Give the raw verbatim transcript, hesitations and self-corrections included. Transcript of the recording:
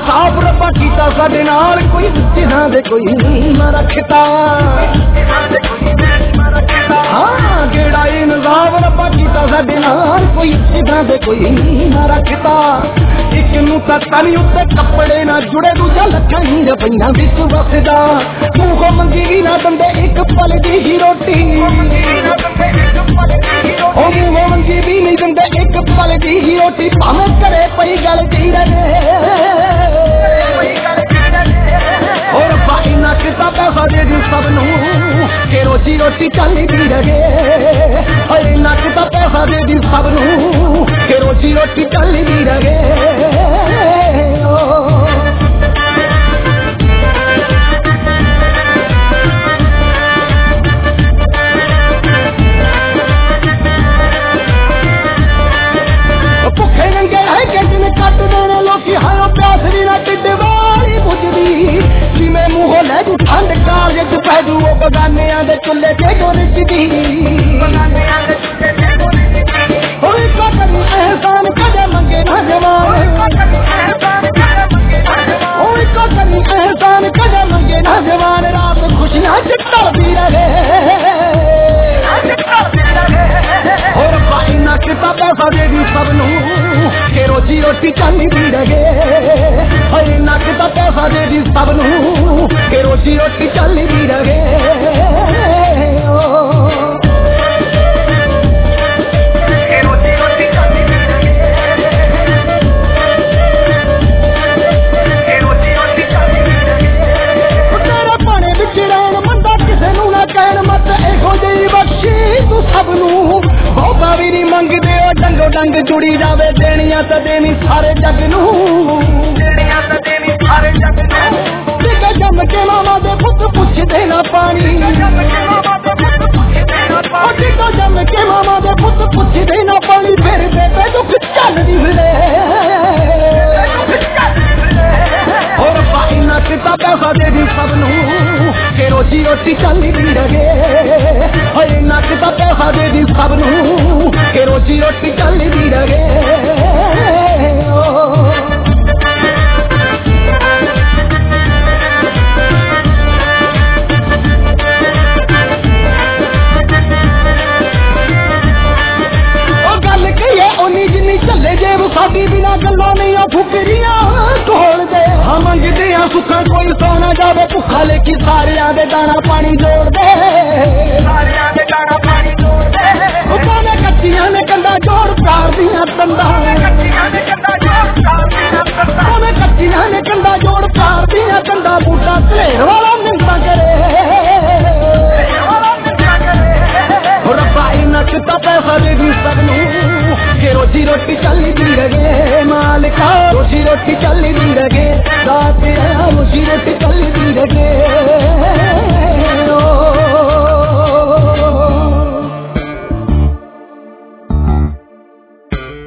इंसाफ रब्बा कीता साडे नाल कोई जिन्हां दे कोई ना रखता हाँ गेड़ा इंसाफ रब्बा कीता साडे नाल कोई जिन्हां दे कोई ना रखता एक नूं तां तनी उत्ते कपड़े ना जुड़े दूजा लखां ही रपइयां विच वसदा मूंहों मंगी भी ना दंदे एक पल दी ही रोटी ओ मूंहों मंगी भी नहीं दंदे एक पल दी ही रोटी भावें करे पई गल दी रहे और बाकी ना किता पैसा दे दी सब नू के रोजी रोटी चलदी रहे अरे ना किता पैसा दे दी सब नू के रोजी रोटी चलदी रहे भुखे नंगे है कि दिन कट देने लोकी हायो प्यासरी ना टिड्ड वाली बुझदी जिमें मुंहों ले जू ठंड कार जग पैदू ओ बगानियां दे चुल्ले ते जो रिचदी होई का करी एहसान कदे मंगे ना जवान होई का करी एहसान कदे मंगे ना जवान रात खुशियां चढ़ती रहे और भाई ना किता पैसा दे दी सब नू के रोजी रोटी चलदी रहे अरे ना किता पैसा दे दी सब नू के रोजी रोटी चलदी रहे डंगो डंग जुड़ी जावे देनिया तो देनी सारे जग नू जम के मामा दे पुत पुछ देना पानी जम के मामा दे पुत पुछ देना पानी फिर बेबे दुख चल दी और भाई ना किता पैसा दे दी सब नू के रोजी रोटी चलदी रहे अरे ना किता पैसा दे दी सब नू के रोजी रोटी चलदी रहे चले जे साडी बिना गल्लां नहीं फुकरियां ढोल दे हम मंगदे आ सुखा कोई सोना जावे भुखा लेकी सारियां दे दाना पानी जोड़ दे सारियां दे दाना पानी जोड़ दे कोने कच्चियां ने कंधा जोड़ प्यार दियां तंदा कच्चियां ने कंधा जोड़ प्यार दियां तंदा कोने कच्चियां ने कंधा जोड़ प्यार दियां तंदा बूटा ढेर वाला मिलता करे और भाई ना किता पैसा दे दी सब नू के रोजी रोटी चलदी रहे मालिका रोजी रोटी चलदी रहे रात